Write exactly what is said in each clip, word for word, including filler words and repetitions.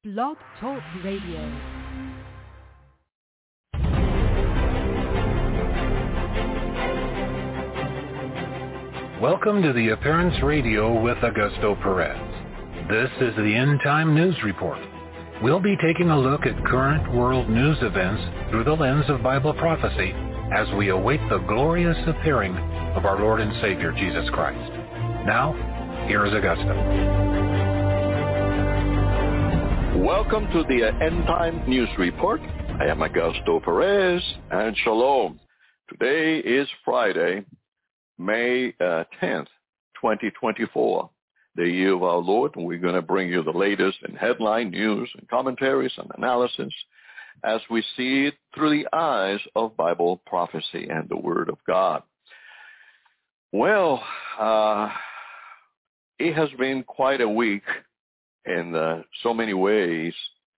Blog Talk Radio. Welcome to the Appearance Radio with Augusto Perez. This is the End Time News Report. We'll be taking a look at current world news events through the lens of Bible prophecy as we await the glorious appearing of our Lord and Savior, Jesus Christ. Now, here is Augusto. Welcome to the End Time News Report. I am Augusto Perez, and shalom. Today is Friday, May uh, tenth, twenty twenty-four, the year of our Lord, and we're going to bring you the latest in headline news and commentaries and analysis as we see it through the eyes of Bible prophecy and the Word of God. Well, uh, it has been quite a week in uh, so many ways,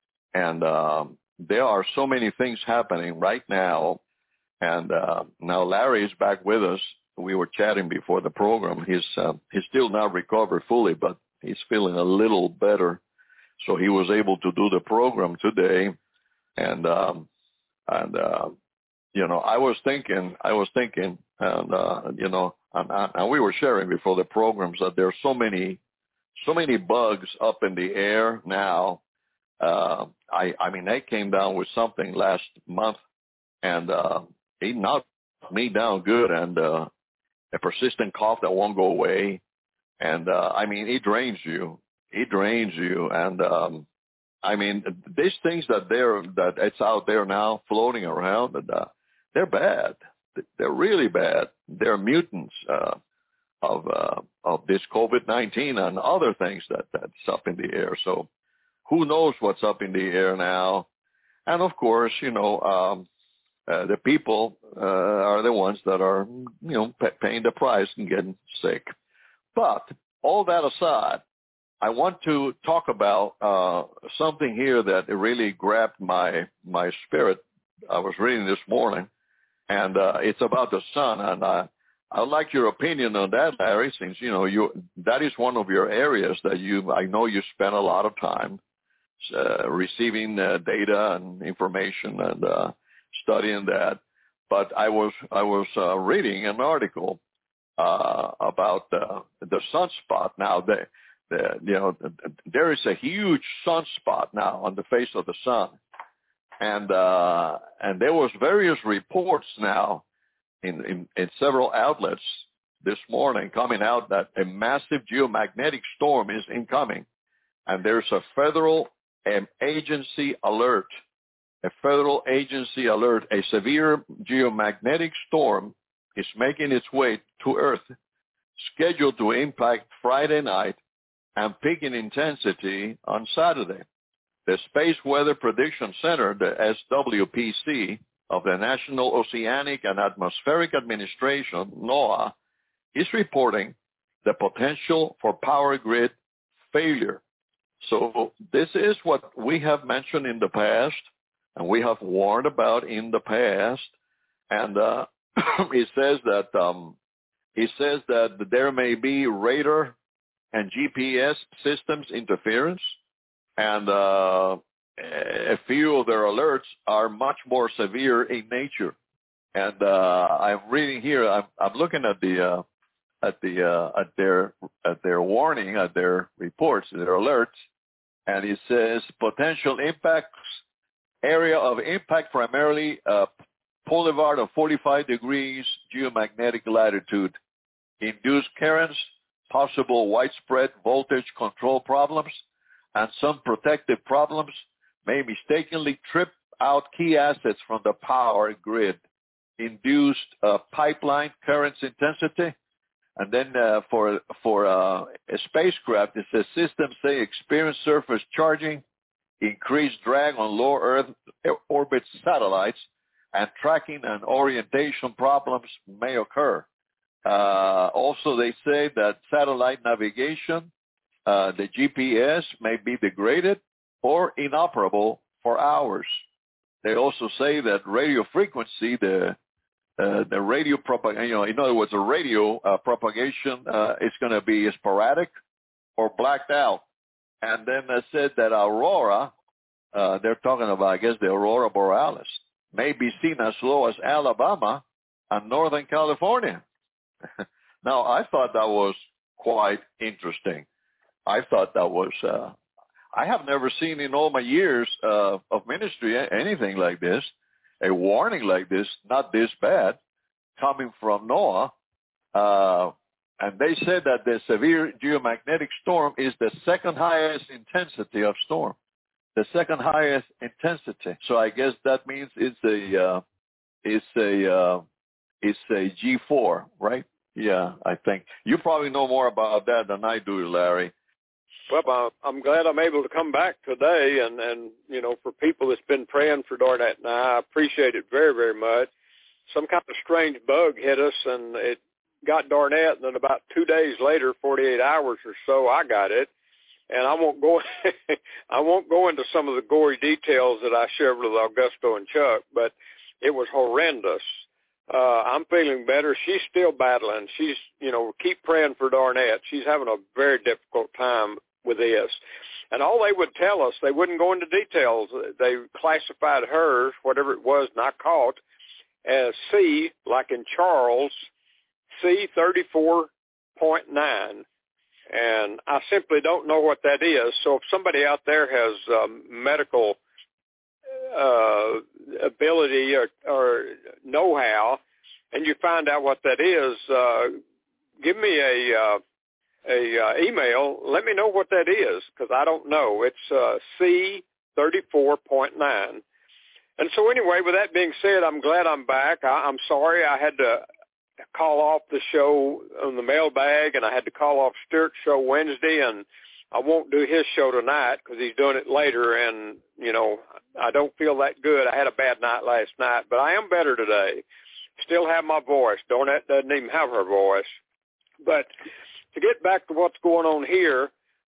and um, there are so many things happening right now, and uh, now Larry is back with us. We were chatting before the program. He's uh, he's still not recovered fully, but he's feeling a little better, so he was able to do the program today. And um, and uh, you know, I was thinking, I was thinking, and uh, you know, and, and we were sharing before the programs that there's so many, so many bugs up in the air now. Uh, I I mean, they came down with something last month, and uh, it knocked me down good, and uh, a persistent cough that won't go away. And, uh, I mean, it drains you. It drains you. And, um, I mean, these things that they're, that it's out there now floating around, and, uh, they're bad. They're really bad. They're mutants, uh, of, uh, of this COVID nineteen and other things that, that's up in the air. So who knows what's up in the air now? And of course, you know, um, Uh, the people uh, are the ones that are, you know, pay, paying the price and getting sick. But all that aside, I want to talk about uh, something here that really grabbed my my spirit. I was reading this morning, and uh, it's about the sun. And I, I'd like your opinion on that, Larry, since, you know, you that is one of your areas that you, I know you spend a lot of time uh, receiving uh, data and information and uh studying that. But I was I was uh, reading an article uh, about uh, the sunspot. Now, the, the, you know, there is a huge sunspot now on the face of the sun, and uh, and there was various reports now in, in in several outlets this morning coming out that a massive geomagnetic storm is incoming, and there's a federal um, agency alert. A federal agency alert, a severe geomagnetic storm is making its way to Earth, scheduled to impact Friday night and peak in intensity on Saturday. The Space Weather Prediction Center, the S W P C, of the National Oceanic and Atmospheric Administration, NOAA, is reporting the potential for power grid failure. So this is what we have mentioned in the past, and we have warned about in the past, and uh, it says that um, it says that there may be radar and G P S systems interference, and uh, a few of their alerts are much more severe in nature. And uh, I'm reading here. I'm, I'm looking at the uh, at the uh, at their at their warning, at their reports, their alerts, and it says potential impacts. Area of impact primarily uh, boulevard of forty-five degrees geomagnetic latitude, induced currents, possible widespread voltage control problems, and some protective problems may mistakenly trip out key assets from the power grid, induced uh, pipeline currents intensity, and then uh, for for uh, a spacecraft, it says systems say experience surface charging, increased drag on low Earth orbit satellites, and tracking and orientation problems may occur. Uh, also, they say that satellite navigation, uh, the G P S, may be degraded or inoperable for hours. They also say that radio frequency, the uh, the radio propagation, you know, in other words, the radio uh, propagation uh, is going to be sporadic or blacked out. And then they said that aurora uh, they're talking about, I guess, the aurora borealis may be seen as low as Alabama and Northern California. Now, I thought that was quite interesting. I thought that was, uh, I have never seen in all my years uh, of ministry anything like this, a warning like this, not this bad, coming from NOAA. Uh, and they said that the severe geomagnetic storm is the second highest intensity of storm, the second highest intensity. So I guess that means it's a, uh, it's a, uh, it's a G four, right? Yeah, I think. You probably know more about that than I do, Larry. Well, I'm glad I'm able to come back today, and, and you know, for people that's been praying for Darnett and I, I appreciate it very, very much. Some kind of strange bug hit us, and it got Darnett, and then about two days later, forty-eight hours or so, I got it. And I won't go I won't go into some of the gory details that I shared with Augusto and Chuck, but it was horrendous. Uh, I'm feeling better. She's still battling. She's, you know, keep praying for Darnett. She's having a very difficult time with this. And all they would tell us, they wouldn't go into details. They classified hers, whatever it was not caught, as C, like in Charles, C thirty-four point nine. And I simply don't know what that is. So if somebody out there has um, medical uh, ability or, or know-how, and you find out what that is, uh, give me a uh, a uh, email. Let me know what that is, because I don't know. It's uh, C thirty-four point nine. And so anyway, with that being said, I'm glad I'm back. I, I'm sorry I had to call off the show on the mailbag, and I had to call off Stuart's show Wednesday, and I won't do his show tonight because he's doing it later, and, you know, I don't feel that good. I had a bad night last night, but I am better today. Still have my voice. Darnett doesn't even have her voice. But to get back to what's going on here,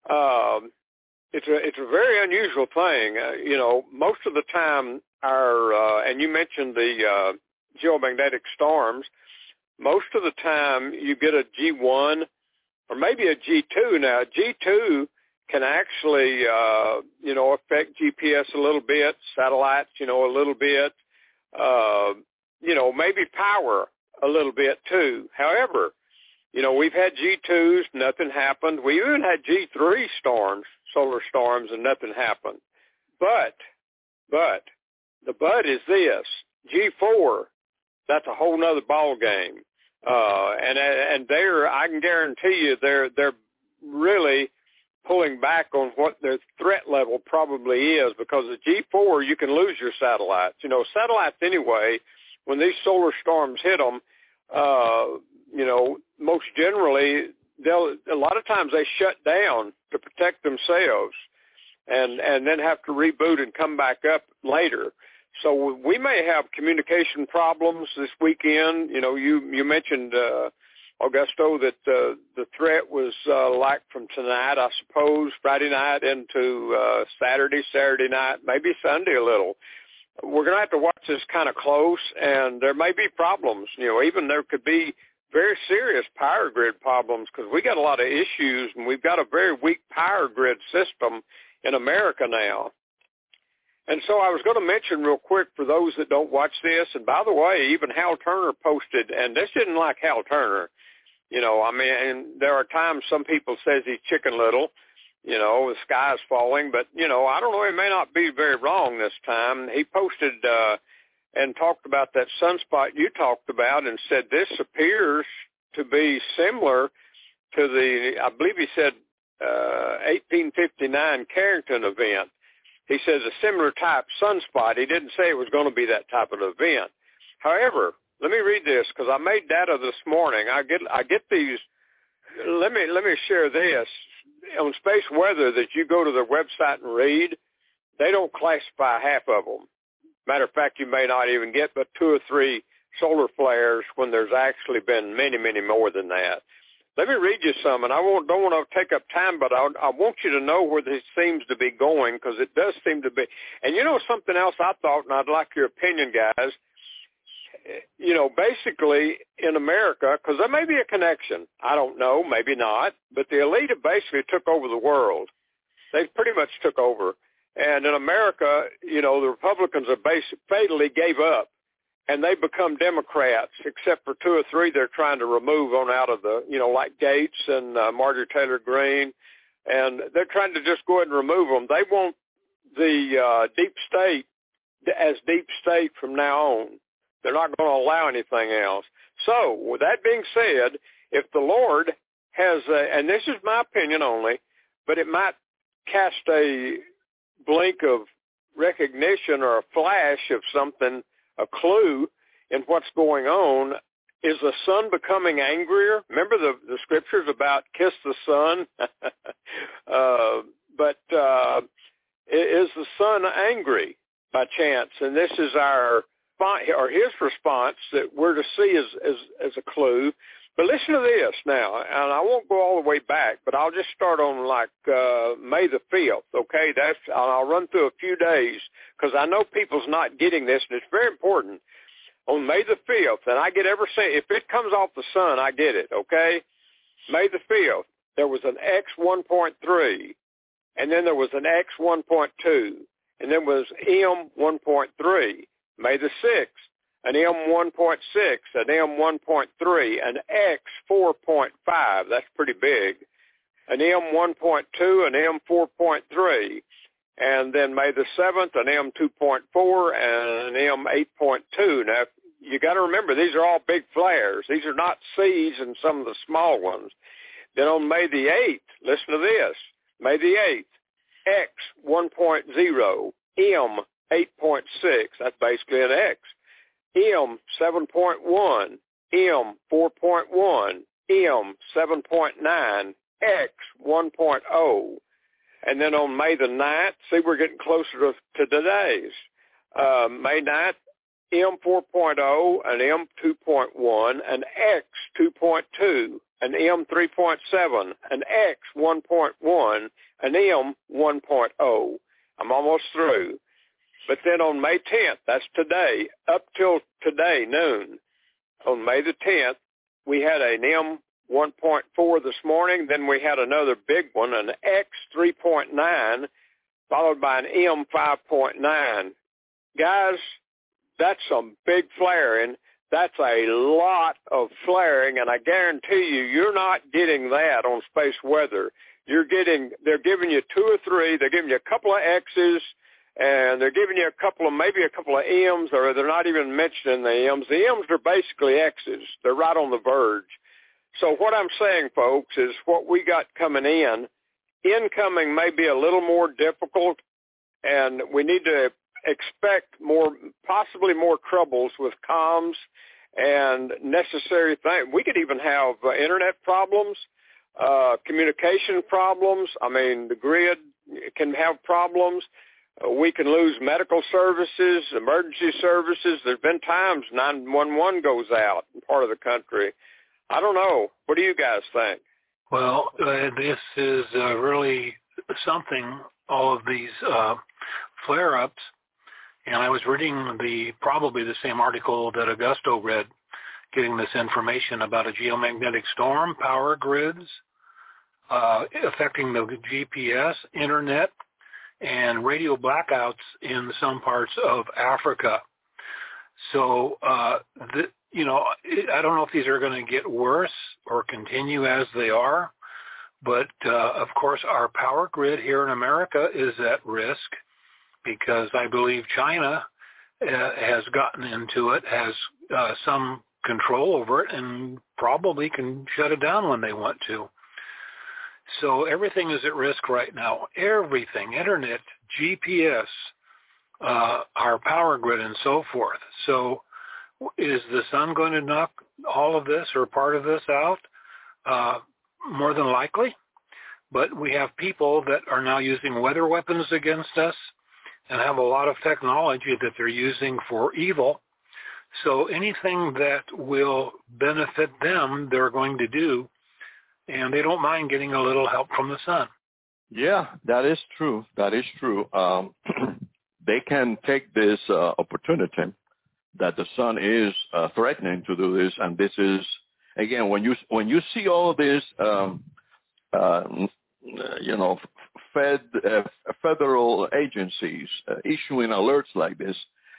um, it's a it's a very unusual thing. Uh, you know, most of the time our, uh, and you mentioned the uh, geomagnetic storms, most of the time you get a G one or maybe a G two. Now, G two can actually, uh, you know, affect G P S a little bit, satellites, you know, a little bit, uh, you know, maybe power a little bit too. However, you know, we've had G twos, nothing happened. We even had G three storms, solar storms, and nothing happened. But, but, the but is this, G four, that's a whole nother ball game. Uh, and, and they're, I can guarantee you they're, they're really pulling back on what their threat level probably is, because the G four, you can lose your satellites. You know, satellites anyway, when these solar storms hit them, uh, you know, most generally, they'll, a lot of times they shut down to protect themselves and, and then have to reboot and come back up later. So we may have communication problems this weekend. You know, you, you mentioned, uh, Augusto, that uh, the threat was uh, like from tonight, I suppose, Friday night into uh, Saturday, Saturday night, maybe Sunday a little. We're going to have to watch this kind of close, and there may be problems. You know, even there could be very serious power grid problems, because we got a lot of issues, and we've got a very weak power grid system in America now. And so I was going to mention real quick for those that don't watch this, and by the way, even Hal Turner posted, and this isn't like Hal Turner. You know, I mean, and there are times some people says he's Chicken Little, you know, the sky's falling, but, you know, I don't know, he may not be very wrong this time. He posted uh, and talked about that sunspot you talked about and said this appears to be similar to the, I believe he said, uh, eighteen fifty-nine Carrington event. He says a similar type sunspot. He didn't say it was going to be that type of event. However, let me read this, because I made data this morning. I get I get these. Let me let me share this on space weather that you go to their website and read. They don't classify half of them. Matter of fact, you may not even get but two or three solar flares when there's actually been many, many more than that. Let me read you some, and I won't, don't want to take up time, but I, I want you to know where this seems to be going, because it does seem to be. And you know something else I thought, and I'd like your opinion, guys. You know, basically in America, because there may be a connection. I don't know, maybe not. But the elite have basically took over the world. They pretty much took over. And in America, you know, the Republicans are basically fatally gave up, and they become Democrats, except for two or three they're trying to remove on out of the, you know, like Gates and uh, Marjorie Taylor Greene, and they're trying to just go ahead and remove them. They want the uh, deep state as deep state from now on. They're not going to allow anything else. So, with that being said, if the Lord has, a, and this is my opinion only, but it might cast a blink of recognition or a flash of something, a clue in what's going on. Is the sun becoming angrier? Remember the, the scriptures about kiss the sun? uh, but uh, is the sun angry by chance? And this is our, or his response that we're to see as, as, as a clue. But listen to this now, and I won't go all the way back, but I'll just start on like uh, May the fifth, okay? That's I'll run through a few days because I know people's not getting this, and it's very important. On May the fifth, and I get every cent, if it comes off the sun, I get it, okay? May the fifth, there was an X one point three, and then there was an X one point two, and then was M one point three. May the sixth, an M one point six, an M one point three, an X four point five, that's pretty big, an M one point two, an M four point three, and then May the seventh, an M two point four, and an M eight point two. Now, you got to remember, these are all big flares. These are not C's and some of the small ones. Then on May the eighth, listen to this, May the eighth, X one point oh, M eight point six, that's basically an X. M seven point one, M four point one, M seven point nine, X one point oh. And then on May the ninth, see, we're getting closer to, to today's. Uh, May ninth, M four point oh, an M two point one, an X two point two, an M three point seven, an X one point one, an M one point oh. I'm almost through. But then on May tenth, that's today, up till today, noon, on May the tenth, we had an M one point four this morning. Then we had another big one, an X three point nine, followed by an M five point nine. Guys, that's some big flaring. That's a lot of flaring, and I guarantee you, you're not getting that on space weather. You're getting, they're giving you two or three. They're giving you a couple of X's, and they're giving you a couple of, maybe a couple of M's, or they're not even mentioning the M's. The M's are basically X's. They're right on the verge. So what I'm saying, folks, is what we got coming in, incoming may be a little more difficult, and we need to expect more, possibly more troubles with comms and necessary things. We could even have uh, internet problems, uh, communication problems. I mean, the grid can have problems. Uh, we can lose medical services, emergency services. There's been times nine one one goes out in part of the country. I don't know. What do you guys think? Well, uh, this is uh, really something, all of these uh, flare-ups. And I was reading the probably the same article that Augusto read, getting this information about a geomagnetic storm, power grids, uh, affecting the G P S, internet, and radio blackouts in some parts of Africa. So, uh, the, you know, I don't know if these are going to get worse or continue as they are, but uh, of course our power grid here in America is at risk, because I believe China uh, has gotten into it, has uh, some control over it, and probably can shut it down when they want to. So everything is at risk right now. Everything, internet, G P S, uh, our power grid, and so forth. So is the sun going to knock all of this or part of this out? Uh, more than likely. But we have people that are now using weather weapons against us, and have a lot of technology that they're using for evil. So anything that will benefit them, they're going to do, and they don't mind getting a little help from the sun. Yeah, that is true. That is true. Um, they can take this uh, opportunity that the sun is uh, threatening to do this, and this is, again, when you when you see all this, um, uh, you know, fed uh, federal agencies uh, issuing alerts like this,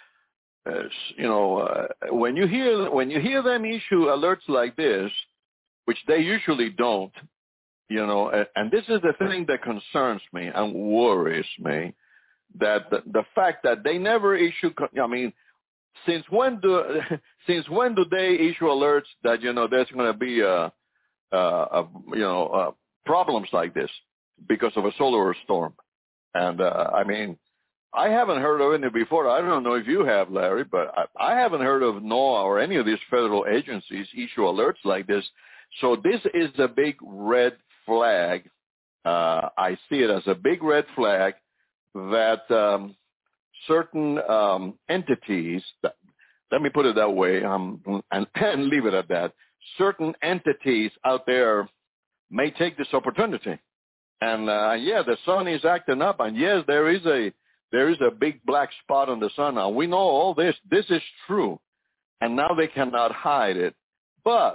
uh, you know, uh, when you hear when you hear them issue alerts like this, which they usually don't, you know, uh, and this is the thing that concerns me and worries me, that the, the fact that they never issue, I mean, since when do since when do they issue alerts that, you know, there's going to be a, a, a you know uh, problems like this because of a solar storm? And uh, I mean, I haven't heard of it before. I don't know if you have, Larry, but I, I haven't heard of NOAA or any of these federal agencies issue alerts like this. So this is a big red flag. Uh, I see it as a big red flag that um, certain um, entities, that, let me put it that way, um, and, and leave it at that, certain entities out there may take this opportunity. And, uh, yeah, the sun is acting up, and, yes, there is a there is a big black spot on the sun now. We know all this. This is true, and now they cannot hide it. But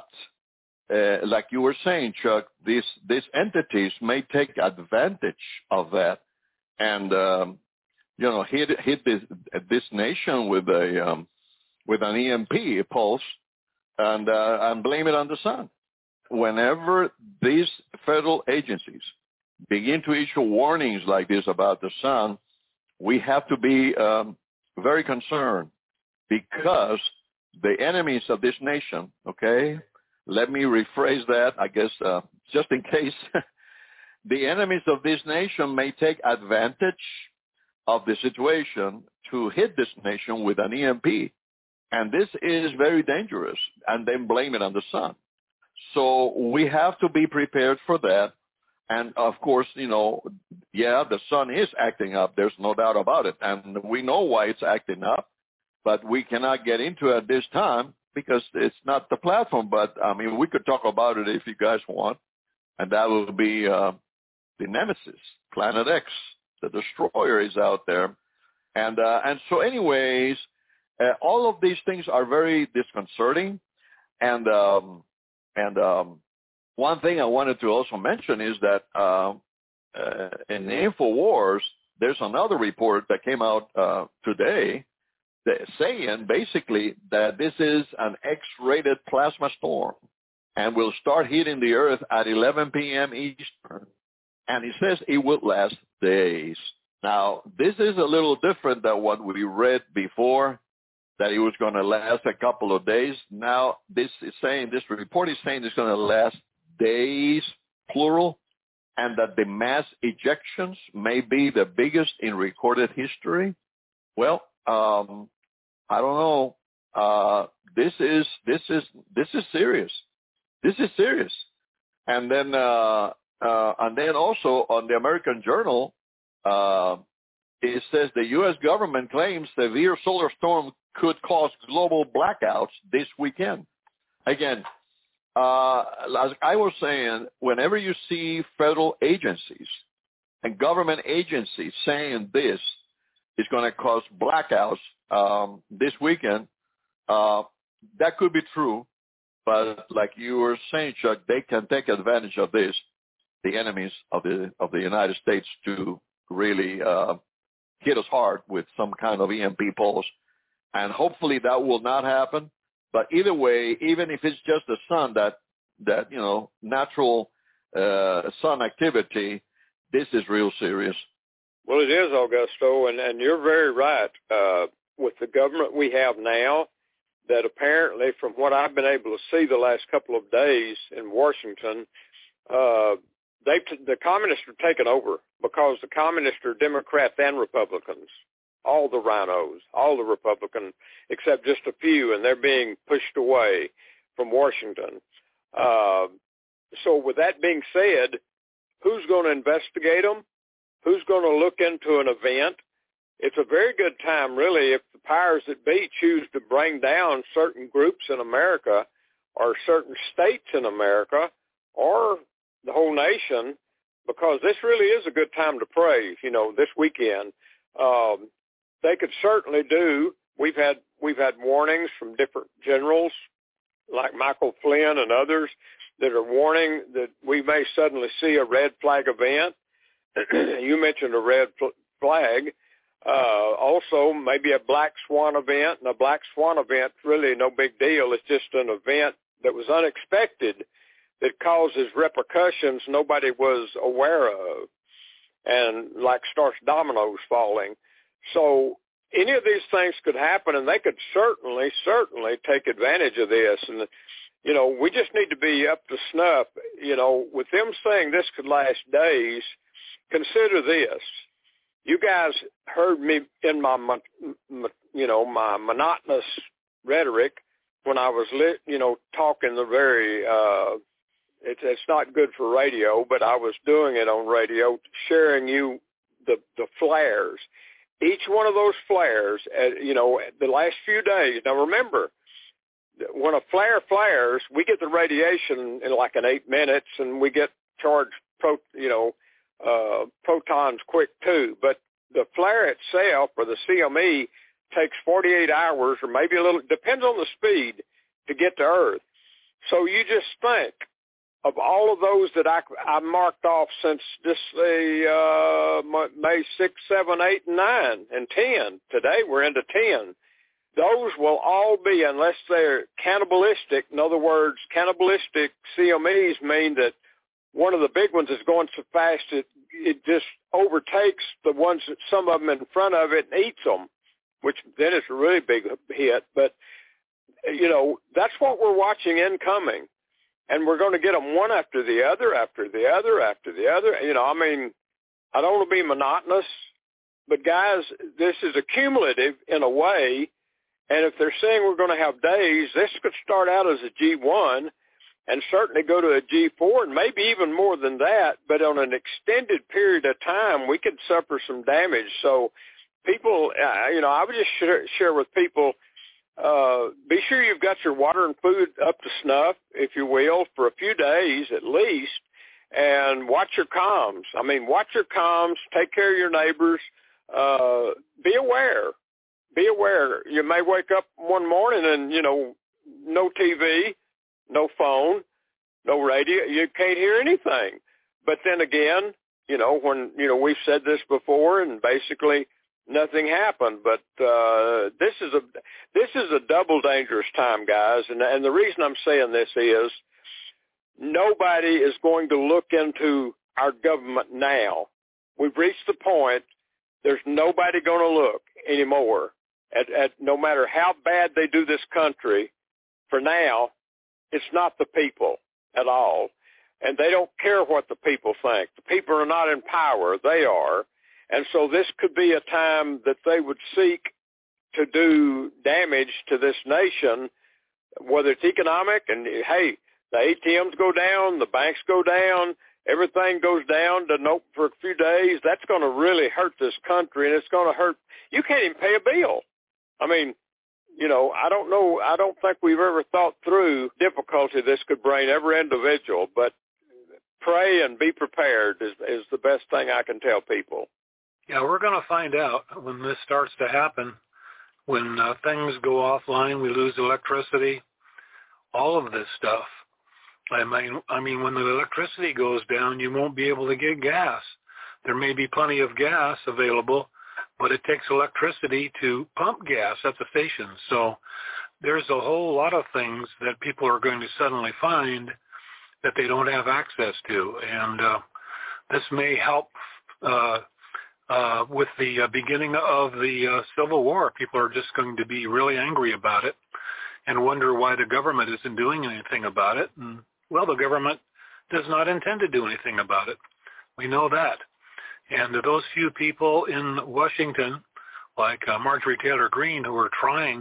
Uh, like you were saying, Chuck, these these entities may take advantage of that, and um, you know, hit hit this this nation with a um, with an E M P pulse, and uh, and blame it on the sun. Whenever these federal agencies begin to issue warnings like this about the sun, we have to be um, very concerned, because the enemies of this nation, okay. Let me rephrase that, I guess, uh, just in case. The enemies of this nation may take advantage of the situation to hit this nation with an E M P. And this is very dangerous, and then blame it on the sun. So we have to be prepared for that. And, of course, you know, yeah, the sun is acting up. There's no doubt about it. And we know why it's acting up, but we cannot get into it at this time, because it's not the platform. But, I mean, we could talk about it if you guys want, and that will be uh, the Nemesis, Planet X. The destroyer is out there. And uh, and so anyways, uh, all of these things are very disconcerting. And um, and um, one thing I wanted to also mention is that uh, uh, in the InfoWars, there's another report that came out uh, today saying basically that this is an X-rated plasma storm and will start hitting the Earth at eleven p.m. Eastern. And he says it will last days. Now, this is a little different than what we read before, that it was going to last a couple of days. Now, this is saying, this report is saying it's going to last days, plural, and that the mass ejections may be the biggest in recorded history. Well, um, I don't know. Uh, this is this is this is serious. This is serious. And then uh, uh, and then also on the American Journal, uh, it says the U S government claims severe solar storm could cause global blackouts this weekend. Again, uh, as I was saying, whenever you see federal agencies and government agencies saying this is going to cause blackouts um, this weekend, uh, that could be true. But like you were saying, Chuck, they can take advantage of this, the enemies of the of the United States, to really uh, hit us hard with some kind of E M P pulse. And hopefully that will not happen. But either way, even if it's just the sun, that, that you know, natural uh, sun activity, this is real serious. Well, it is, Augusto, and, and you're very right. Uh, with the government we have now, that apparently, from what I've been able to see the last couple of days in Washington, uh, they the communists are taking over, because the communists are Democrats and Republicans, all the rhinos, all the Republicans, except just a few, and they're being pushed away from Washington. Uh, so with that being said, who's going to investigate them? Who's going to look into an event? It's a very good time, really, if the powers that be choose to bring down certain groups in America, or certain states in America, or the whole nation, because this really is a good time to pray, you know, this weekend. Um, they could certainly do, we've had we've had warnings from different generals, like Michael Flynn and others, that are warning that we may suddenly see a red flag event. you mentioned a red flag. Uh, also, maybe a black swan event, and a black swan event really no big deal. It's just an event that was unexpected that causes repercussions nobody was aware of, and like starts dominoes falling. So any of these things could happen, and they could certainly, certainly take advantage of this. And, you know, we just need to be up to snuff. You know, with them saying this could last days, consider this. You guys heard me in my, you know, my monotonous rhetoric when I was, lit, you know, talking the very, uh, it's, it's not good for radio, but I was doing it on radio, sharing you the, the flares. Each one of those flares, uh, you know, the last few days. Now, remember, when a flare flares, we get the radiation in like in eight minutes, and we get charged, pro, you know, uh, protons quick too. But the flare itself, or the C M E, takes forty-eight hours, or maybe a little, depends on the speed, to get to Earth. So you just think of all of those that I, I marked off since this uh, May sixth, seven, eight, and nine, and ten. Today we're into ten. Those will all be, unless they're cannibalistic, in other words, cannibalistic C M Es mean that one of the big ones is going so fast it, it just overtakes the ones, that some of them in front of it, and eats them, which then it's a really big hit. But, you know, that's what we're watching incoming. And we're going to get them one after the other, after the other, after the other. You know, I mean, I don't want to be monotonous, but guys, this is accumulative in a way. And if they're saying we're going to have days, this could start out as a G one and certainly go to a G four, and maybe even more than that. But on an extended period of time, we could suffer some damage. So people, uh, you know, I would just share, share with people, Uh, be sure you've got your water and food up to snuff, if you will, for a few days at least, and watch your comms. I mean, watch your comms, take care of your neighbors, uh, be aware. Be aware. You may wake up one morning and, you know, no T V, no phone, no radio. You can't hear anything. But then again, you know, when, you know, we've said this before, and basically nothing happened. But uh, this is a this is a double dangerous time, guys. And, and the reason I'm saying this is nobody is going to look into our government now. We've reached the point there's nobody going to look anymore at, at no matter how bad they do this country. For now, it's not the people at all. And they don't care what the people think. The people are not in power. They are. And so this could be a time that they would seek to do damage to this nation, whether it's economic, and, hey, the A T Ms go down, the banks go down, everything goes down to nope for a few days. That's going to really hurt this country, and it's going to hurt. You can't even pay a bill. I mean, you know, I don't know. I don't think we've ever thought through difficulty this could bring every individual, but pray and be prepared is, is the best thing I can tell people. Yeah, we're going to find out when this starts to happen, when uh, things go offline, we lose electricity, all of this stuff. I mean, I mean, when the electricity goes down, you won't be able to get gas. There may be plenty of gas available, but it takes electricity to pump gas at the stations. So there's a whole lot of things that people are going to suddenly find that they don't have access to. And uh, this may help uh, uh, with the uh, beginning of the uh, Civil War. People are just going to be really angry about it and wonder why the government isn't doing anything about it. And, well, the government does not intend to do anything about it. We know that. And those few people in Washington, like uh, Marjorie Taylor Greene, who are trying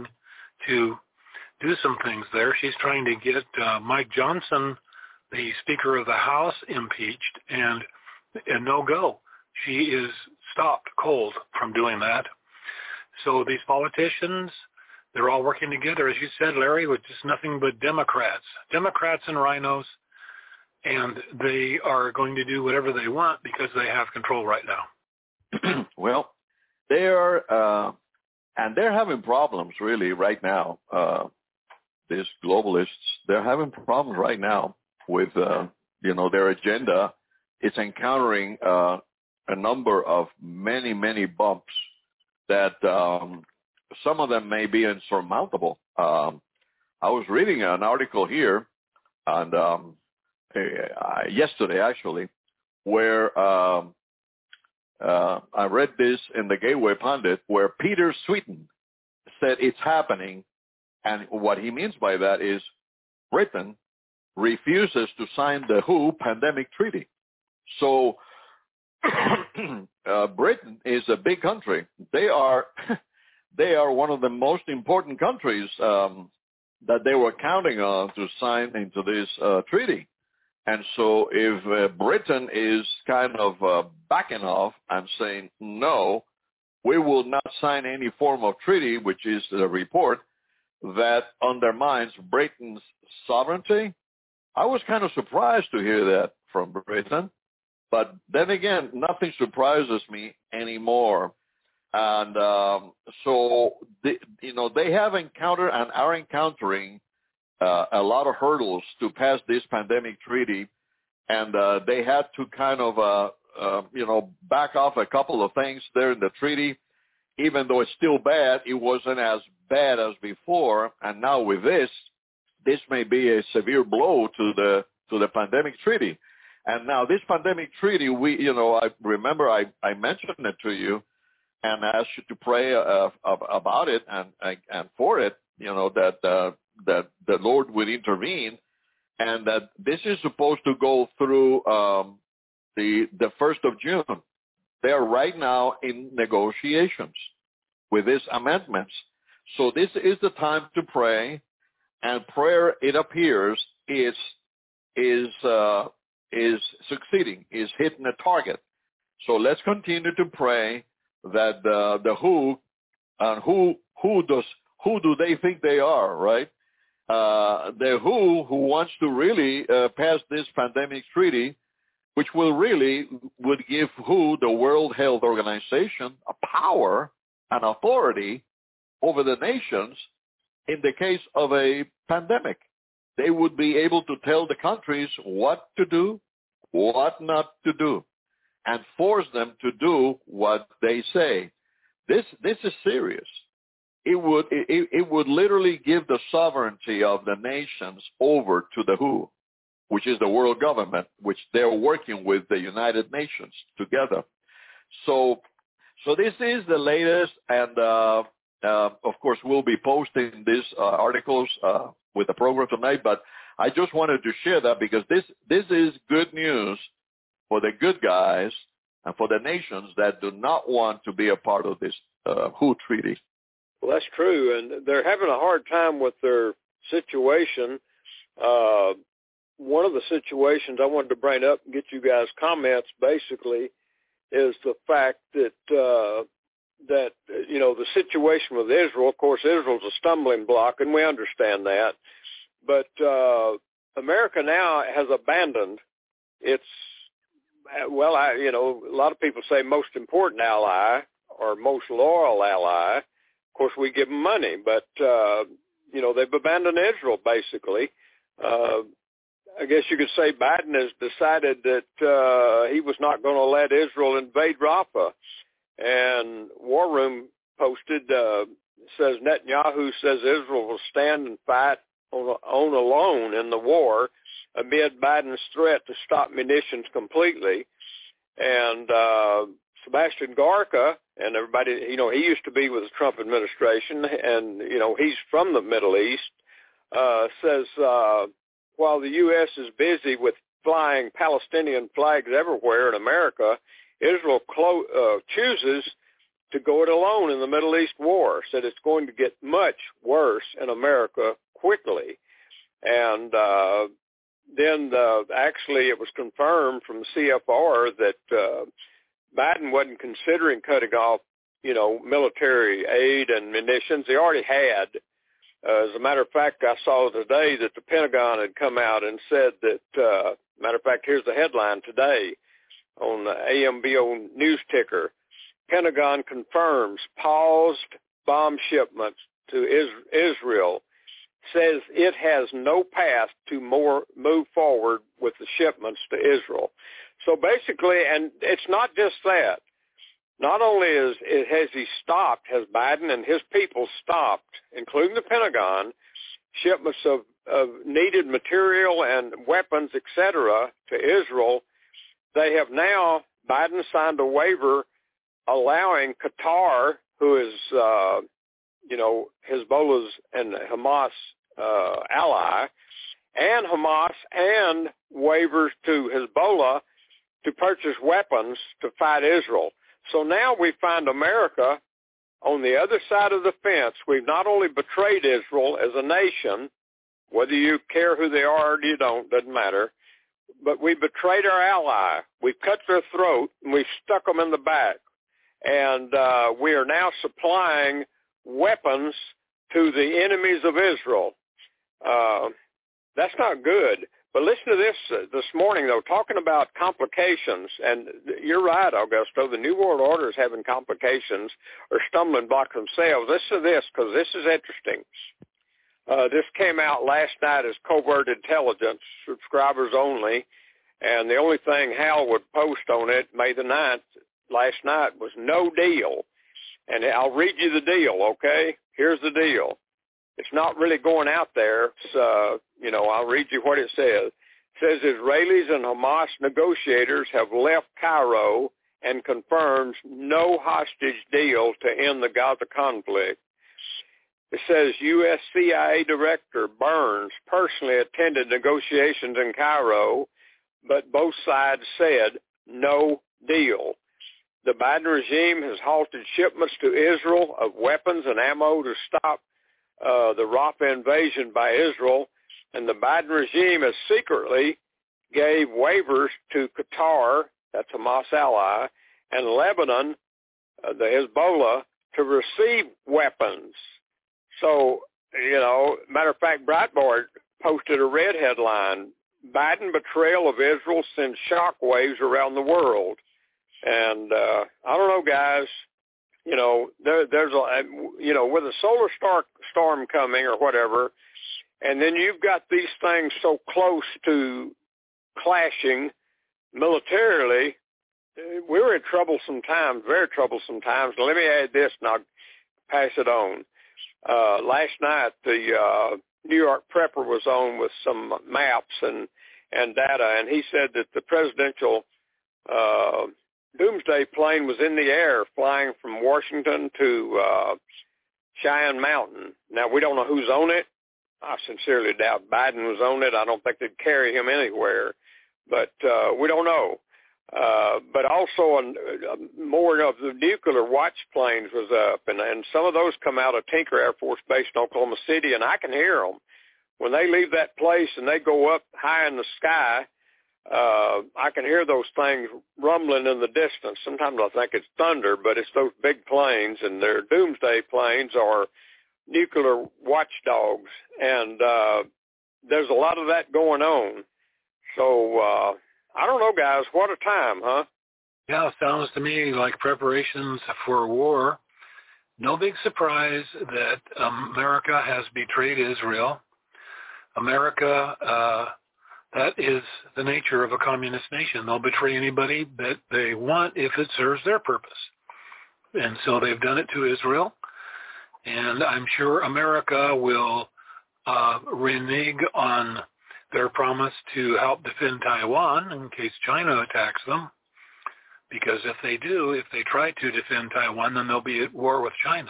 to do some things there, she's trying to get uh, Mike Johnson, the Speaker of the House, impeached, and, and no go. She is stopped cold from doing that. So these politicians, they're all working together, as you said, Larry, with just nothing but Democrats, Democrats and rhinos, and they are going to do whatever they want because they have control right now. Well, they are, uh, and they're having problems really right now. Uh, these globalists, they're having problems right now with, uh, you know, their agenda. It's encountering uh, a number of many, many bumps that um, some of them may be insurmountable. Um, I was reading an article here, and um, uh, yesterday actually, where um, uh, I read this in the Gateway Pundit, where Peter Sweeten said it's happening, and what he means by that is Britain refuses to sign the W H O pandemic treaty. So uh, Britain is a big country. They are they are one of the most important countries um, that they were counting on to sign into this uh, treaty. And so if uh, Britain is kind of uh, backing off and saying, no, we will not sign any form of treaty, which is the report, that undermines Britain's sovereignty, I was kind of surprised to hear that from Britain. But then again, nothing surprises me anymore. And um, so, they, you know, they have encountered and are encountering uh, a lot of hurdles to pass this pandemic treaty. And uh, they had to kind of, uh, uh, you know, back off a couple of things there in the treaty. Even though it's still bad, it wasn't as bad as before. And now with this, this may be a severe blow to the to the pandemic treaty. And now this pandemic treaty, we, you know, I remember I, I mentioned it to you and asked you to pray uh, about it and and for it, you know, that uh, that the Lord would intervene, and that this is supposed to go through um, the the first of June. They are right now in negotiations with these amendments. So this is the time to pray, and prayer, it appears, is is uh, is succeeding, is hitting a target. So let's continue to pray that the the W H O and who who does who do they think they are, right? Uh, the W H O who wants to really uh, pass this pandemic treaty, which will really would give W H O, the World Health Organization, a power and authority over the nations in the case of a pandemic. They would be able to tell the countries what to do, what not to do, and force them to do what they say. This this is serious. It would it, it would literally give the sovereignty of the nations over to the W H O, which is the world government, which they're working with the United Nations together. So, so this is the latest, and uh, uh, of course we'll be posting these uh, articles uh, with the program tonight. But I just wanted to share that because this this is good news for the good guys and for the nations that do not want to be a part of this uh, W H O treaty. Well, that's true, and they're having a hard time with their situation. Uh, one of the situations I wanted to bring up and get you guys' comments, basically, is the fact that, uh, that you know, the situation with Israel, of course, Israel's a stumbling block, and we understand that. But uh, America now has abandoned its, well, I, you know, a lot of people say most important ally or most loyal ally. Of course, we give them money, but, uh, you know, they've abandoned Israel, basically. Uh, I guess you could say Biden has decided that uh, he was not going to let Israel invade Rafah. And War Room posted, uh, says Netanyahu says Israel will stand and fight on, on alone in the war amid Biden's threat to stop munitions completely. And uh, Sebastian Gorka, and everybody, you know, he used to be with the Trump administration, and, you know, he's from the Middle East, uh, says uh, while the U S is busy with flying Palestinian flags everywhere in America, Israel clo- uh, chooses to go it alone in the Middle East war, said it's going to get much worse in America quickly. And uh, then uh, actually it was confirmed from the C F R that uh, Biden wasn't considering cutting off, you know, military aid and munitions. He already had. Uh, as a matter of fact, I saw today that the Pentagon had come out and said that, uh, matter of fact, here's the headline today on the A M B O news ticker. Pentagon confirms paused bomb shipments to is- Israel, says it has no path to more move forward with the shipments to Israel. So basically, and it's not just that. Not only is it has he stopped, has Biden and his people stopped, including the Pentagon, shipments of, of needed material and weapons, et cetera, to Israel. They have now, Biden signed a waiver allowing Qatar, who is, uh, you know, Hezbollah's and Hamas uh, ally, and Hamas, and waivers to Hezbollah to purchase weapons to fight Israel. So now we find America on the other side of the fence. We've not only betrayed Israel as a nation, whether you care who they are or you don't, doesn't matter, but we betrayed our ally. We've cut their throat, and we've stuck them in the back. And uh, we are now supplying weapons to the enemies of Israel. Uh, that's not good. But listen to this uh, this morning, though, talking about complications. And you're right, Augusto. The New World Order is having complications or stumbling blocks themselves. Listen to this, because this is interesting. Uh, this came out last night as Covert Intelligence, subscribers only. And the only thing Hal would post on it, May the ninth, last night, was no deal. And I'll read you the deal, okay? Here's the deal. It's not really going out there. It's, uh, you know, I'll read you what it says. It says Israelis and Hamas negotiators have left Cairo and confirms no hostage deal to end the Gaza conflict. It says U S C I A Director Burns personally attended negotiations in Cairo, but both sides said no deal. The Biden regime has halted shipments to Israel of weapons and ammo to stop uh, the Rafah invasion by Israel, and the Biden regime has secretly gave waivers to Qatar, that's Hamas ally, and Lebanon, uh, the Hezbollah, to receive weapons. So, you know, matter of fact, Breitbart posted a red headline, Biden betrayal of Israel sends shockwaves around the world. And uh, I don't know, guys, you know, there, there's a, you know, with a solar star storm coming or whatever, and then you've got these things so close to clashing militarily, we're in troublesome times, very troublesome times. Now, let me add this and I'll pass it on. Uh, last night, the uh, New York Prepper was on with some maps and, and data, and he said that the presidential uh, Doomsday plane was in the air flying from Washington to uh, Cheyenne Mountain. Now, we don't know who's on it. I sincerely doubt Biden was on it. I don't think they'd carry him anywhere, but uh, we don't know. Uh, but also uh, more of the nuclear watch planes was up, and, and some of those come out of Tinker Air Force Base in Oklahoma City, and I can hear them. When they leave that place and they go up high in the sky, uh, I can hear those things rumbling in the distance. Sometimes I think it's thunder, but it's those big planes, and they're doomsday planes or nuclear watchdogs, and uh, there's a lot of that going on. So uh, I don't know, guys. What a time, huh? Yeah, it sounds to me like preparations for war. No big surprise that America has betrayed Israel. America, uh, that is the nature of a communist nation. They'll betray anybody that they want if it serves their purpose. And so they've done it to Israel. And I'm sure America will uh, renege on their promise to help defend Taiwan in case China attacks them. Because if they do, if they try to defend Taiwan, then they'll be at war with China.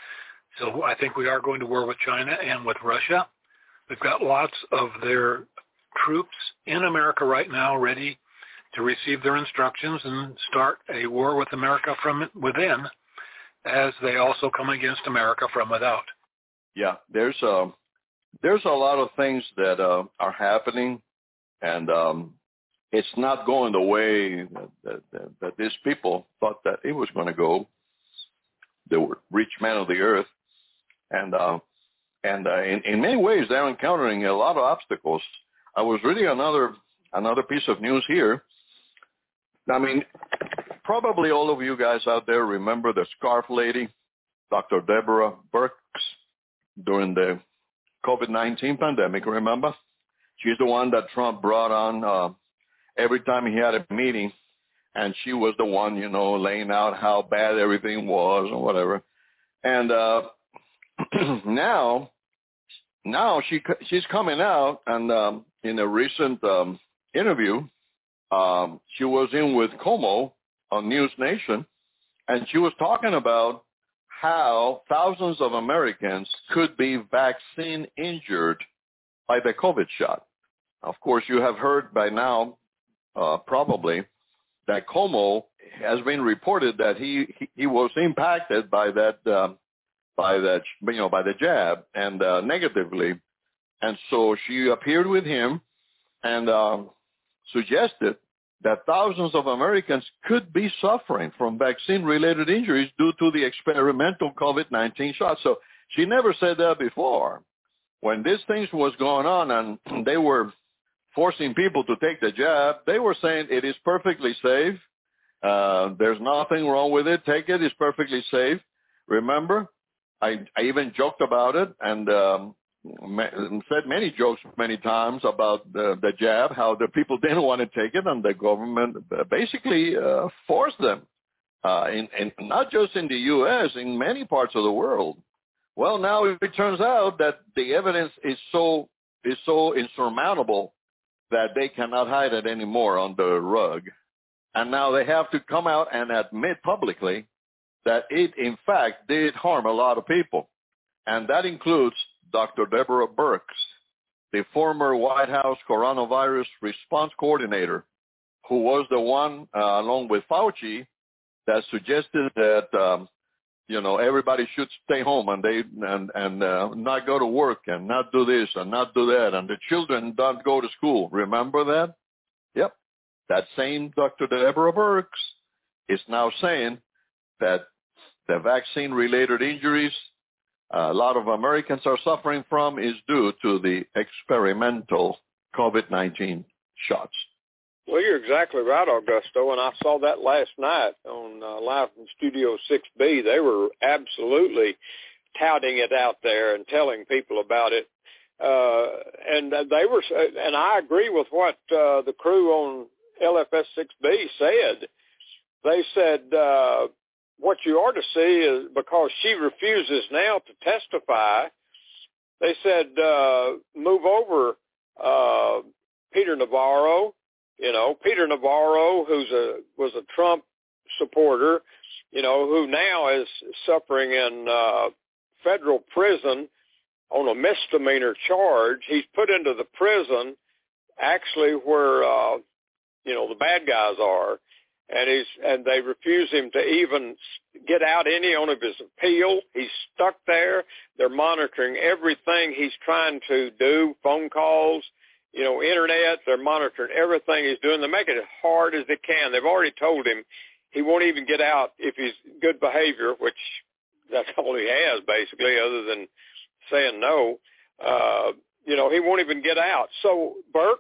So I think we are going to war with China and with Russia. We've got lots of their troops in America right now ready to receive their instructions and start a war with America from within, as they also come against America from without. Yeah, there's a, there's a lot of things that uh, are happening, and um, it's not going the way that, that, that, that these people thought that it was going to go. The rich man of the earth, and uh, and uh, in, in many ways they're encountering a lot of obstacles. I was reading another another piece of news here. I mean, probably all of you guys out there remember the scarf lady, Doctor Deborah Birx, during the COVID nineteen pandemic, remember? She's the one that Trump brought on uh, every time he had a meeting, and she was the one, you know, laying out how bad everything was or whatever. And uh, now, now she she's coming out, and um, in a recent um, interview, um, she was in with Como on News Nation, and she was talking about how thousands of Americans could be vaccine injured by the COVID shot. Of course, you have heard by now, uh, probably, that Como has been reported that he, he, he was impacted by that, um, by that, you know, by the jab, and uh, negatively. And so she appeared with him and um, suggested that thousands of Americans could be suffering from vaccine-related injuries due to the experimental COVID nineteen shot. So she never said that before. When these things was going on and they were forcing people to take the jab, they were saying it is perfectly safe. Uh, there's nothing wrong with it. Take it. It's perfectly safe. Remember, I, I even joked about it and um, said many jokes many times about the, the jab, how the people didn't want to take it, and the government basically uh, forced them, uh, in, in, not just in the U S, in many parts of the world. Well, now it turns out that the evidence is so is so insurmountable that they cannot hide it anymore on the rug. And now they have to come out and admit publicly that it, in fact, did harm a lot of people. And that includes Doctor Deborah Birx, the former White House coronavirus response coordinator, who was the one, uh, along with Fauci, that suggested that, um, you know, everybody should stay home and they and and uh, not go to work and not do this and not do that, and the children don't go to school. Remember that? Yep. That same Doctor Deborah Birx is now saying that the vaccine-related injuries uh, a lot of Americans are suffering from is due to the experimental COVID nineteen shots. Well, you're exactly right, Augusto, and I saw that last night on uh, Live from Studio six B. They were absolutely touting it out there and telling people about it. Uh, and they were, and I agree with what uh, the crew on L F S six B said. They said uh, what you ought to see is, because she refuses now to testify, they said uh, move over uh, Peter Navarro. You know, Peter Navarro, who's a was a Trump supporter, you know, who now is suffering in uh, federal prison on a misdemeanor charge. He's put into the prison actually where uh, you know the bad guys are, and he's and they refuse him to even get out any on of his appeal. He's stuck there. They're monitoring everything he's trying to do, phone calls, you know, internet. They're monitoring everything he's doing. They make it as hard as they can. They've already told him he won't even get out if he's good behavior, which that's all he has basically, other than saying no. Uh, you know, he won't even get out. So Birx,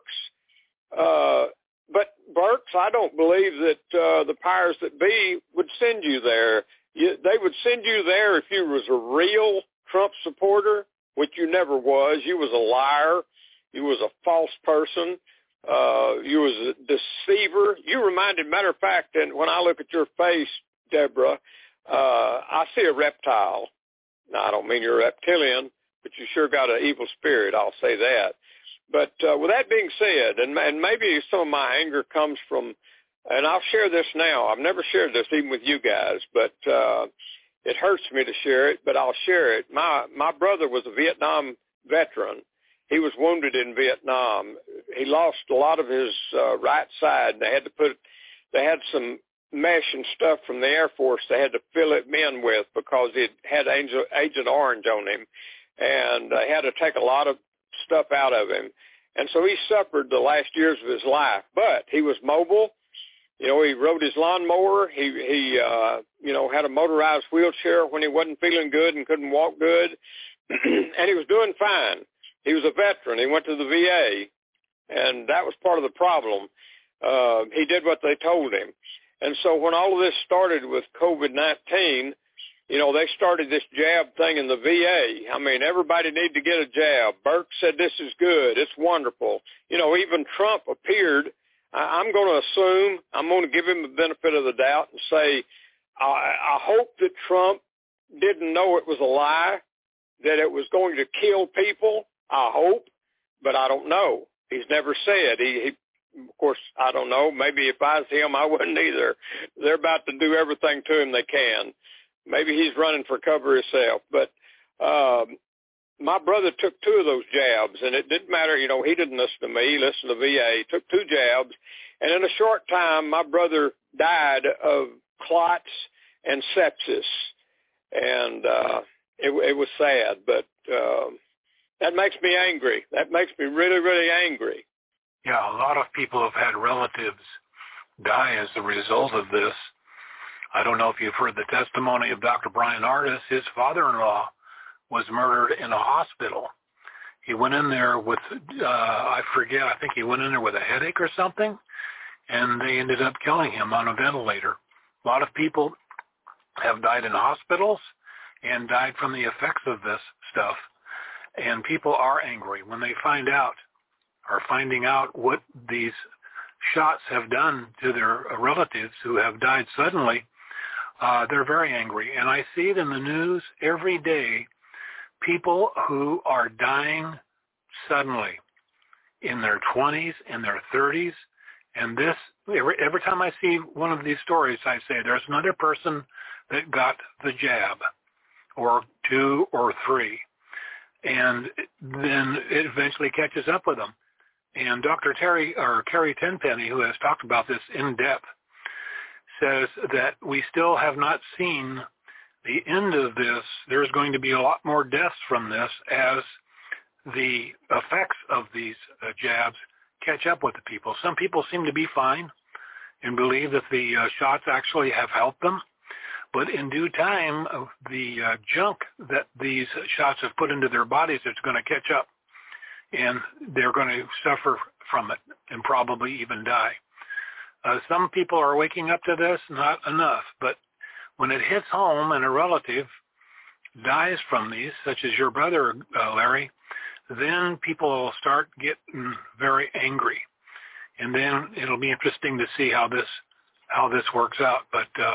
uh, but Birx, I don't believe that uh, the powers that be would send you there. You, they would send you there if you was a real Trump supporter, which you never was. You was a liar. You was a false person. Uh, you was a deceiver. You reminded, matter of fact, and when I look at your face, Deborah, uh, I see a reptile. Now, I don't mean you're a reptilian, but you sure got an evil spirit, I'll say that. But uh, with that being said, and, and maybe some of my anger comes from, and I'll share this now. I've never shared this even with you guys, but uh, it hurts me to share it, but I'll share it. My my brother was a Vietnam veteran. He was wounded in Vietnam. He lost a lot of his uh, right side. They had to put, they had some mesh and stuff from the Air Force they had to fill it in with because it had Agent Orange on him, and they had to take a lot of stuff out of him. And so he suffered the last years of his life, but he was mobile. You know, he rode his lawnmower. He, he uh, you know, had a motorized wheelchair when he wasn't feeling good and couldn't walk good, and he was doing fine. He was a veteran. He went to the V A, and that was part of the problem. Uh, he did what they told him. And so when all of this started with COVID nineteen, you know, they started this jab thing in the V A. I mean, everybody needed to get a jab. Birx said this is good. It's wonderful. You know, even Trump appeared I, I'm going to assume, I'm going to give him the benefit of the doubt and say, I, I hope that Trump didn't know it was a lie, that it was going to kill people. I hope, but I don't know. He's never said. He, he, of course, I don't know. Maybe if I was him, I wouldn't either. They're about to do everything to him they can. Maybe he's running for cover himself. But um, my brother took two of those jabs, and it didn't matter. You know, he didn't listen to me. He listened to V A. He took two jabs, and in a short time, my brother died of clots and sepsis, and uh, it, it was sad. But uh, that makes me angry. That makes me really, really angry. Yeah, a lot of people have had relatives die as a result of this. I don't know if you've heard the testimony of Doctor Brian Ardis. His father-in-law was murdered in a hospital. He went in there with, uh, I forget, I think he went in there with a headache or something, and they ended up killing him on a ventilator. A lot of people have died in hospitals and died from the effects of this stuff. And people are angry when they find out, or finding out what these shots have done to their relatives who have died suddenly. Uh, they're very angry. And I see it in the news every day, people who are dying suddenly in their twenties, in their thirties. And this, every, every time I see one of these stories, I say there's another person that got the jab, or two or three. And then it eventually catches up with them. And Doctor Terry, or Kerry Tenpenny, who has talked about this in depth, says that we still have not seen the end of this. There's going to be a lot more deaths from this as the effects of these uh, jabs catch up with the people. Some people seem to be fine and believe that the uh, shots actually have helped them. But in due time, uh, the uh, junk that these shots have put into their bodies is going to catch up, and they're going to suffer from it and probably even die. Uh, some people are waking up to this, not enough. But when it hits home and a relative dies from these, such as your brother, uh, Larry, then people will start getting very angry. And then it'll be interesting to see how this how this works out. But uh,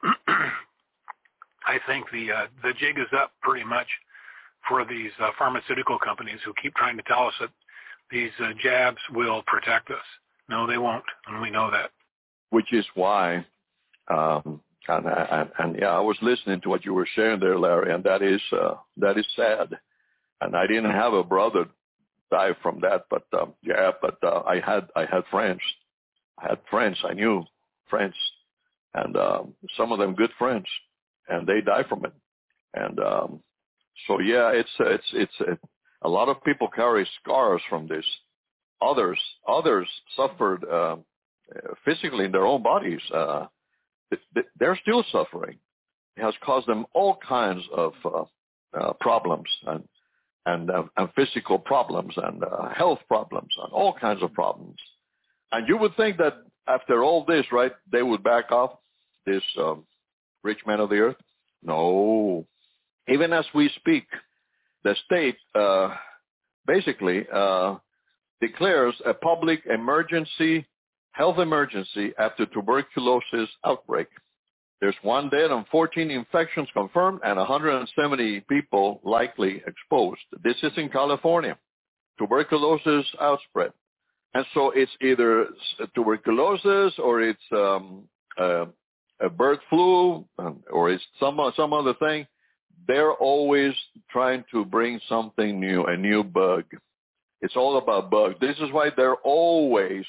I think the uh, the jig is up pretty much for these uh, pharmaceutical companies who keep trying to tell us that these uh, jabs will protect us. No, they won't, and we know that. Which is why, um, and, and, and yeah, I was listening to what you were sharing there, Larry, and that is uh, that is sad. And I didn't have a brother die from that, but um, yeah, but uh, I had I had friends, I had friends, I knew friends, and um, some of them good friends, and they die from it. And um, so yeah, it's it's it's uh, a lot of people carry scars from this. Others others suffered uh, physically in their own bodies. Uh, they're still suffering. It has caused them all kinds of uh, uh, problems and and, uh, and physical problems and uh, health problems and all kinds of problems. And you would think that after all this, right, they would back off, this um, rich man of the earth? No. Even as we speak, the state uh, basically uh, declares a public emergency, health emergency after tuberculosis outbreak. There's one dead and fourteen infections confirmed and one hundred seventy people likely exposed. This is in California. Tuberculosis outspread. And so it's either tuberculosis or it's um, uh, a bird flu or it's some, some other thing. They're always trying to bring something new, a new bug. It's all about bugs. This is why they're always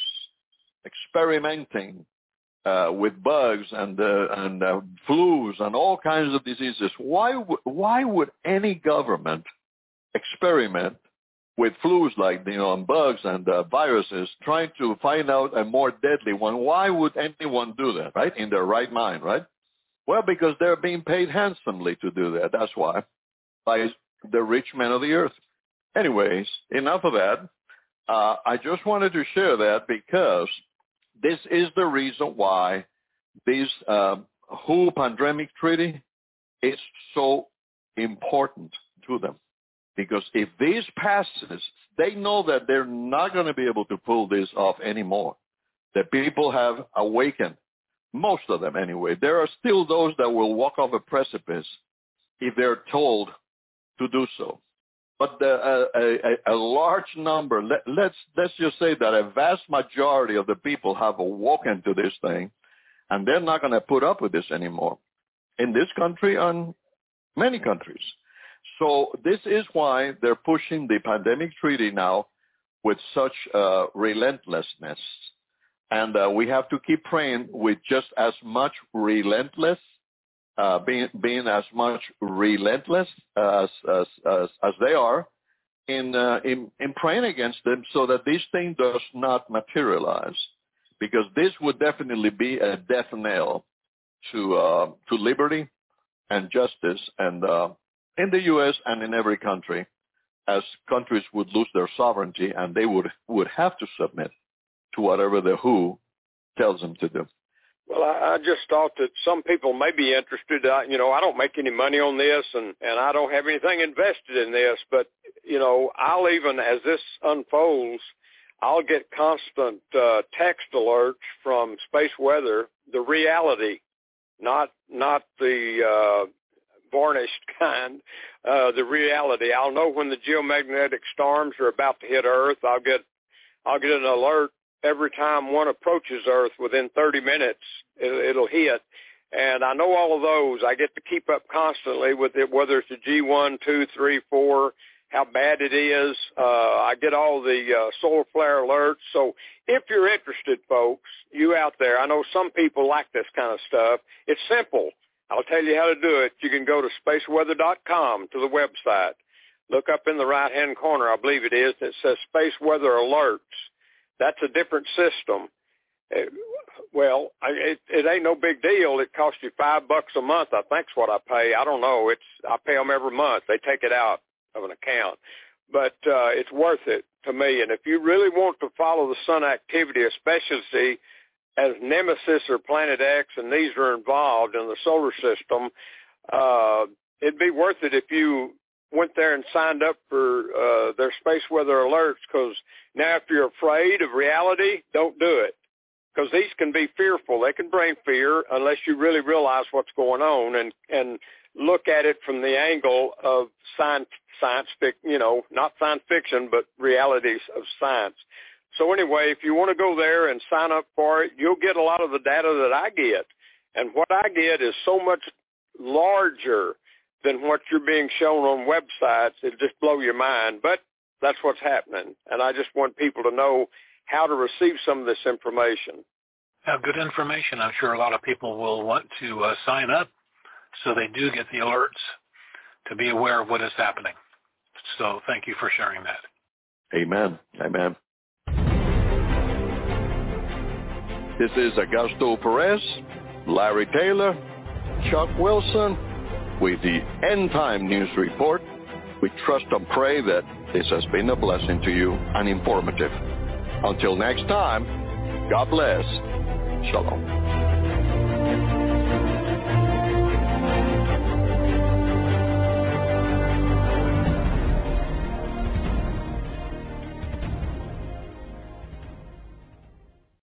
experimenting uh, with bugs and uh, and uh, flus and all kinds of diseases. Why w- why would any government experiment with flus like, you know, and bugs and uh, viruses, trying to find out a more deadly one? Why would anyone do that, right? In their right mind, right? Well, because they're being paid handsomely to do that. That's why, by the rich men of the earth. Anyways, enough of that. Uh, I just wanted to share that because this is the reason why this uh, W H O pandemic treaty is so important to them. Because if this passes, they know that they're not going to be able to pull this off anymore. The people have awakened, most of them anyway. There are still those that will walk off a precipice if they're told to do so. But the, uh, a, a large number, let, let's, let's just say that a vast majority of the people have awoken to this thing, and they're not going to put up with this anymore in this country and many countries. So this is why they're pushing the pandemic treaty now with such uh, relentlessness. And uh, we have to keep praying with just as much relentless, uh, being, being as much relentless as, as, as, as they are in, uh, in, in praying against them so that this thing does not materialize. Because this would definitely be a death knell to, uh, to liberty and justice and, uh, in the U S and in every country, as countries would lose their sovereignty and they would, would have to submit to whatever the W H O tells them to do. Well, I, I just thought that some people may be interested. I, you know, I don't make any money on this, and, and I don't have anything invested in this, but, you know, I'll even, as this unfolds, I'll get constant uh, text alerts from space weather, the reality, not not the uh, varnished kind, uh, the reality. I'll know when the geomagnetic storms are about to hit Earth. I'll get I'll get an alert every time one approaches Earth. Within thirty minutes, it, it'll hit. And I know all of those. I get to keep up constantly with it, whether it's a G one, two, three, four, how bad it is. Uh, I get all the uh, solar flare alerts. So if you're interested, folks, you out there, I know some people like this kind of stuff. It's simple. I'll tell you how to do it. You can go to space weather dot com to the website. Look up in the right-hand corner, I believe it is, that says Space Weather Alerts. That's a different system. It, well, it, it ain't no big deal. It costs you five bucks a month, I think's what I pay. I don't know. It's I pay them every month. They take it out of an account. But uh, it's worth it to me. And if you really want to follow the sun activity, especially as Nemesis or Planet X, and these are involved in the solar system, uh, it'd be worth it if you went there and signed up for uh, their space weather alerts, because now if you're afraid of reality, don't do it, because these can be fearful. They can bring fear unless you really realize what's going on and, and look at it from the angle of science, science fiction, you know, not science fiction, but realities of science. So anyway, if you want to go there and sign up for it, you'll get a lot of the data that I get. And what I get is so much larger than what you're being shown on websites. It'll just blow your mind. But that's what's happening. And I just want people to know how to receive some of this information. Yeah, good information. I'm sure a lot of people will want to uh, sign up so they do get the alerts to be aware of what is happening. So thank you for sharing that. Amen. Amen. This is Augusto Perez, Larry Taylor, Chuck Wilson with the End Time News Report. We trust and pray that this has been a blessing to you and informative. Until next time, God bless. Shalom.